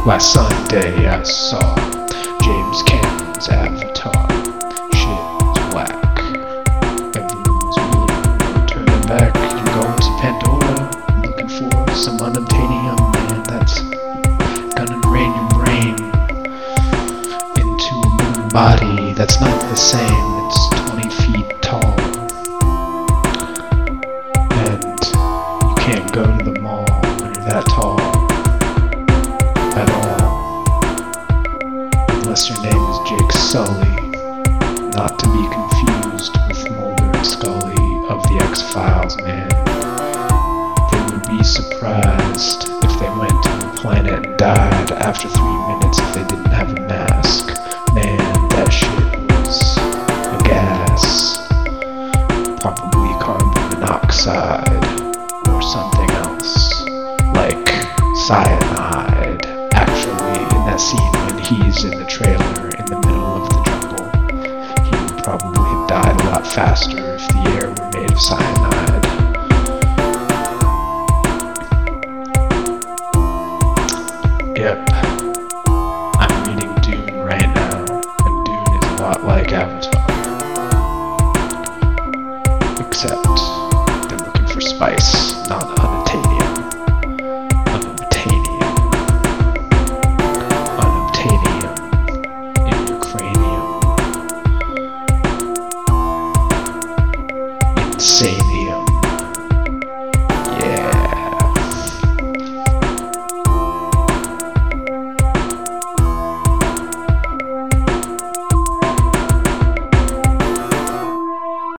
Last Sunday I saw James Cameron's Avatar. Shit was whack. Everyone's really turning back. You're going to Pandora, looking for some unobtainium, man. That's gonna drain your brain into a moon body that's not the same. It's 20 feet tall. And you can't go to the mall when you're that tall. At all. Unless your name is Jake Sully, not to be confused with Mulder and Scully of the X-Files, man. They would be surprised if they went to the planet and died after 3 minutes if they didn't have a mask. Man, that shit was a gas. Probably carbon monoxide or something else, like cyanide. Actually, in that scene when he's in the trailer in the middle of the jungle, he would probably have died a lot faster if the air were made of cyanide. Yep. I'm reading Dune right now, and Dune is a lot like Avatar. Except they're looking for spice, not unobtainium. In your cranium. Insane